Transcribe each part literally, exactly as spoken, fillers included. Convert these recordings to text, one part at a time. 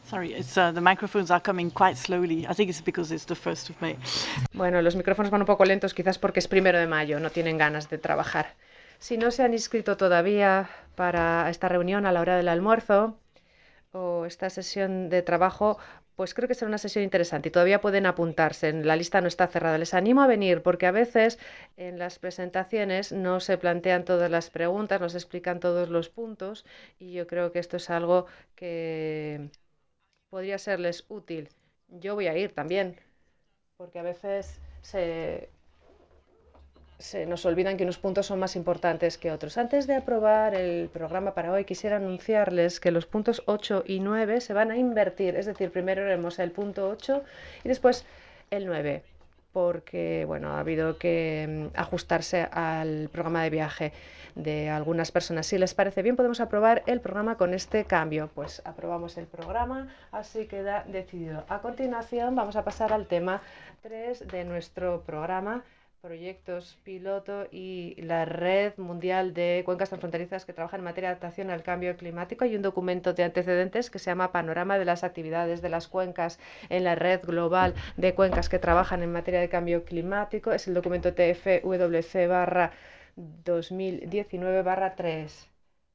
Sorry, it's uh, the microphones are coming quite slowly. I think it's because it's the first of May. Bueno, los micrófonos van un poco lentos, quizás porque es primero de mayo, no tienen ganas de trabajar. Si no se han inscrito todavía para esta reunión a la hora del almuerzo o esta sesión de trabajo, pues creo que será una sesión interesante y todavía pueden apuntarse. La lista no está cerrada. Les animo a venir porque a veces en las presentaciones no se plantean todas las preguntas, no se explican todos los puntos y yo creo que esto es algo que podría serles útil. Yo voy a ir también, porque a veces se, se nos olvidan que unos puntos son más importantes que otros. Antes de aprobar el programa para hoy, quisiera anunciarles que los puntos ocho y nueve se van a invertir, es decir, primero haremos el punto ocho y después el nueve, porque bueno, ha habido que mm, ajustarse al programa de viaje de algunas personas. Si les parece bien, podemos aprobar el programa con este cambio. Pues aprobamos el programa, así queda decidido. A continuación, vamos a pasar al tema tres de nuestro programa, proyectos piloto y la Red Mundial de Cuencas Transfronterizas que trabaja en materia de adaptación al cambio climático. Hay un documento de antecedentes que se llama Panorama de las actividades de las cuencas en la Red Global de Cuencas que trabajan en materia de cambio climático. Es el documento T F W C barra dos mil diecinueve barra tres.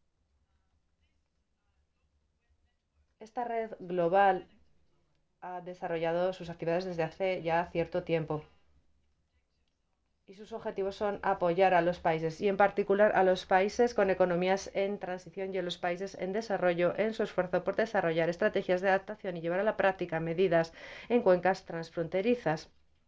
Esta red global ha desarrollado sus actividades desde hace ya cierto tiempo. Y sus objetivos son apoyar a los países y en particular a los países con economías en transición y a los países en desarrollo en su esfuerzo por desarrollar estrategias de adaptación y llevar a la práctica medidas en cuencas transfronterizas.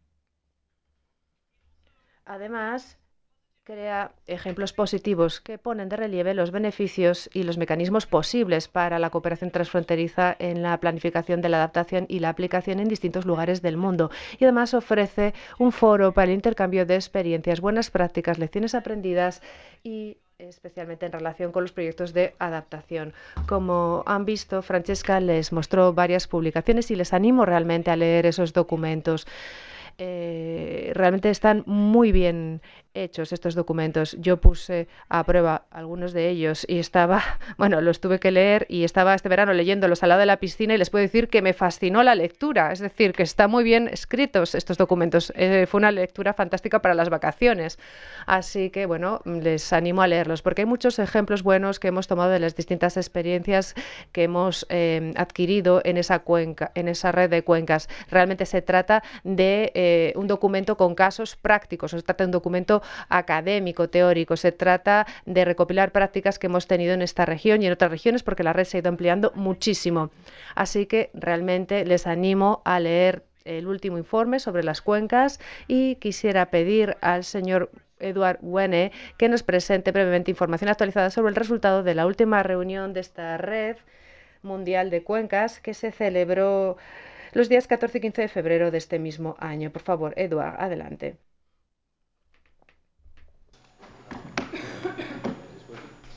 Además, crea ejemplos positivos que ponen de relieve los beneficios y los mecanismos posibles para la cooperación transfronteriza en la planificación de la adaptación y la aplicación en distintos lugares del mundo. Y además ofrece un foro para el intercambio de experiencias, buenas prácticas, lecciones aprendidas y especialmente en relación con los proyectos de adaptación. Como han visto, Francesca les mostró varias publicaciones y les animo realmente a leer esos documentos. Eh, realmente están muy bien hechos estos documentos. Yo puse a prueba algunos de ellos y estaba, bueno, los tuve que leer y estaba este verano leyéndolos al lado de la piscina y les puedo decir que me fascinó la lectura. Es decir, que están muy bien escritos estos documentos. Eh, fue una lectura fantástica para las vacaciones. Así que, bueno, les animo a leerlos porque hay muchos ejemplos buenos que hemos tomado de las distintas experiencias que hemos eh, adquirido en esa cuenca, en esa red de cuencas. Realmente se trata de eh, un documento con casos prácticos, se trata de un documento académico, teórico, se trata de recopilar prácticas que hemos tenido en esta región y en otras regiones porque la red se ha ido ampliando muchísimo. Así que realmente les animo a leer el último informe sobre las cuencas y quisiera pedir al señor Edward Wene que nos presente brevemente información actualizada sobre el resultado de la última reunión de esta red mundial de cuencas que se celebró los días catorce y quince de febrero de este mismo año. Por favor, Edward, adelante.